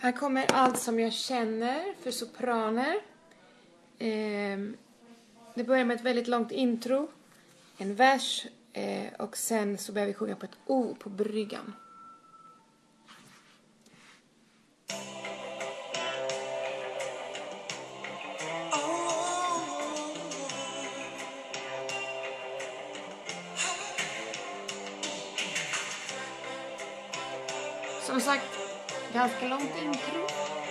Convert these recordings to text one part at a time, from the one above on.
Här kommer allt som jag känner för sopraner. Det börjar med ett väldigt långt intro, en vers och sen så börjar vi sjunga på ett O på bryggan. Som sagt, ganska långt intro.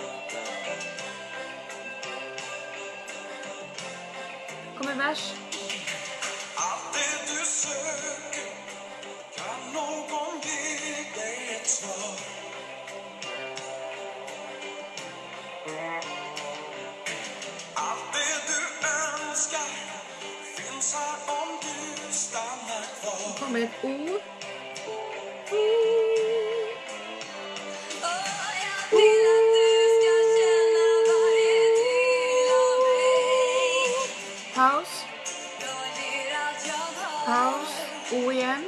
Kommer vers. Allt det du söker kan någon ge dig ett svar. Allt det du önskar finns här om du stannar kvar. Kommer ett O. Paus. Paus. O igen.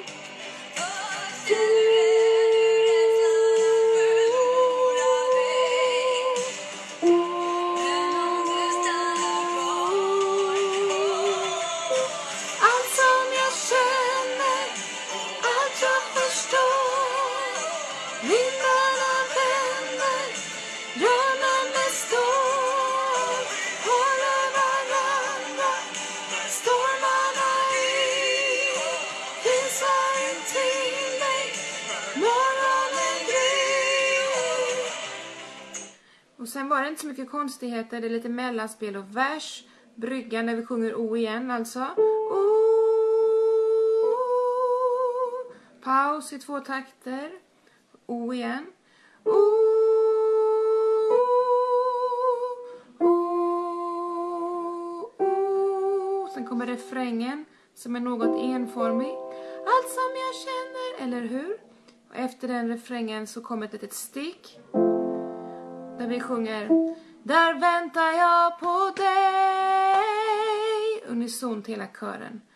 Allt som jag känner, allt jag förstår. Vindarna vänder, drömmen står. Håller varandra, stormarna i. Finns här intill dig, morgonen gryr. Och sen var det inte så mycket konstigheter, det är lite mellanspel och vers. Bryggan när vi sjunger O igen alltså. O. Paus i 2 takter. O igen. O. O. O. Sen kommer refrängen som är något enformig. Allt som jag känner, eller hur? Och efter den refrängen så kommer ett litet stick. Där vi sjunger. Där väntar jag på dig. Unisont hela kören.